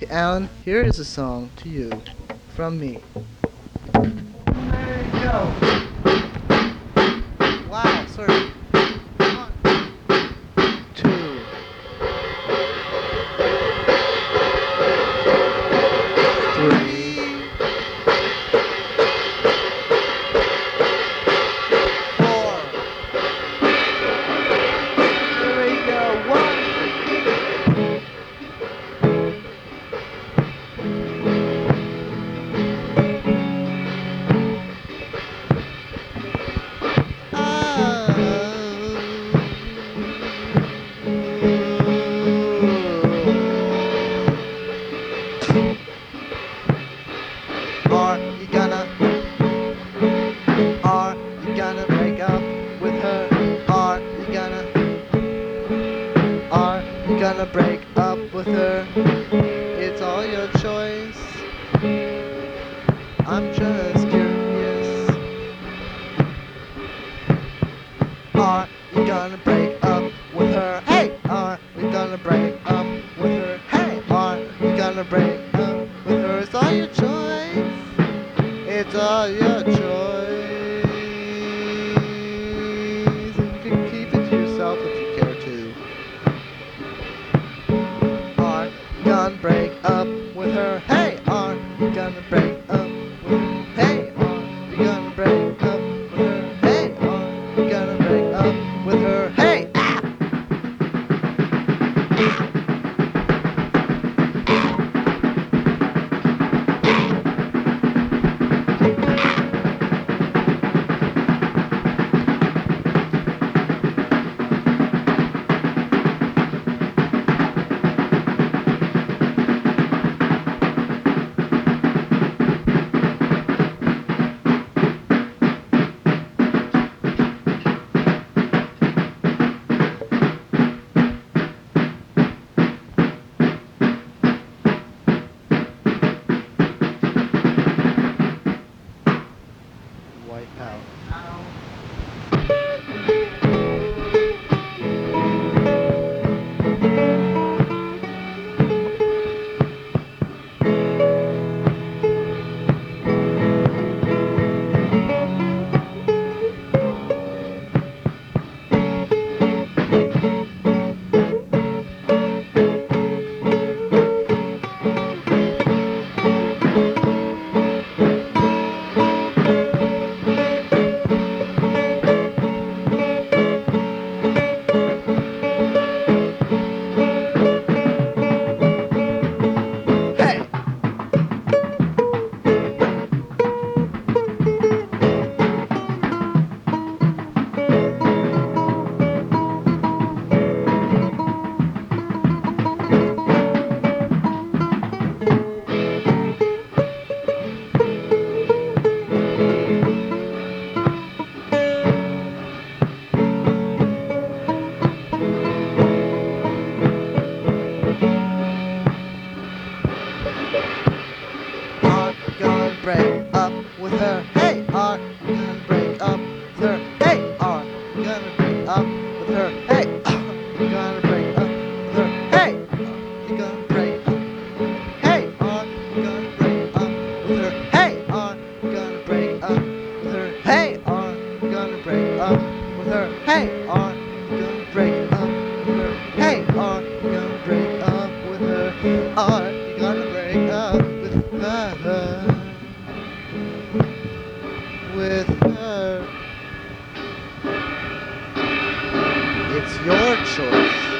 Alan, here is a song to you from me. There you go. Wow, sorry. 1, 2, 3, 4. There we go. 1. Are you gonna break up with her? Are you gonna break up with her? It's all your choice. I'm just curious. Are you gonna break up with her? Hey! Are you gonna break up with her? Hey! Are you gonna break up with her? It's all your choice. It's all your choice. And you can keep it to yourself if you care to. Are you gonna break up with her? Hey! Are you gonna break up with her? Hey! Are you gonna break up with her? Hey! Are you gonna break up with her? Hey! Wipe out. Hey! Are you gonna break up with her? Hey! Are you gonna break up with her? Hey! Are you gonna break up with her? Hey! Are you gonna break up with her? Hey! Are you gonna break up? Hey! Are you gonna break up with her? Hey! Are you gonna break up with her? Hey! Are you gonna break up with her? Hey! Are you gonna break up with her? Hey! Are you gonna break up with her? Are you gonna break up with her? With her. It's your choice.